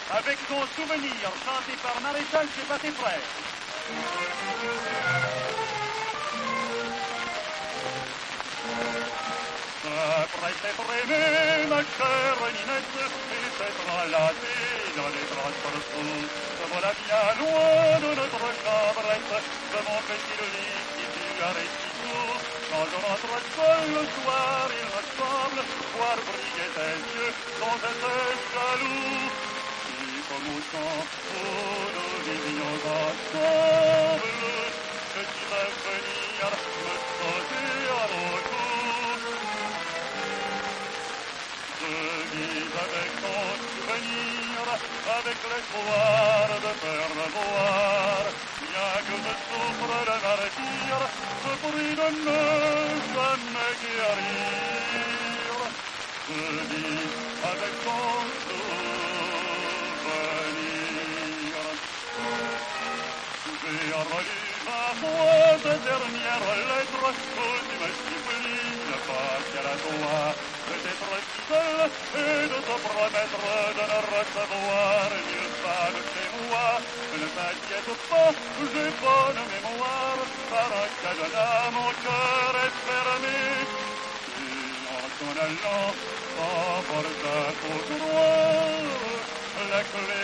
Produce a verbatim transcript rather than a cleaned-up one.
avec ton souvenir chanté par Maréchal chez tes frères. Après s'être aimée, ma chère Ninette, et s'être enlacée dans les bras de partout, te voilà bien loin de notre chambrette, de mon petit lit qui tu arrêtes si tôt. Quand je rentre seul le soir, il me semble voir briller tes yeux sans être jaloux. Et comme au temps où nous vivions ensemble, que tu vas venir me sauter à mon cou. Je vis avec ton souvenir, avec l'espoir de faire revoir, bien que je souffre le martyre, je prie de ne jamais guérir. Je vis avec ton souvenir. J'ai relu ma foi ta dernière lettre, où tu me supplies de passer à toi, de t'être si seul et de te promettre de ne recevoir nulle femme chez moi. Ne t'inquiète pas, j'ai bonne mémoire, par un cadenas mon cœur est fermé. Et en s'en allant, sans porte à faux droit, la clé